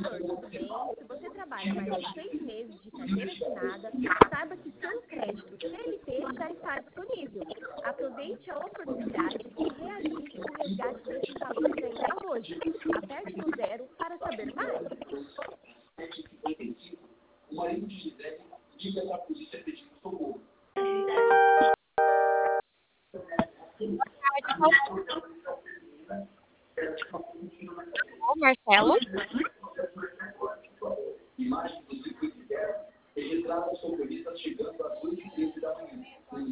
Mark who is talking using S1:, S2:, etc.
S1: contador, tudo bem? Se você trabalha mais de 6 meses de carteira assinada, saiba que seu crédito CLT já está disponível. Aproveite a oportunidade e realize o resgate desses valores ainda hoje. Aperte no 0 para saber mais.
S2: Ô, Marcelo?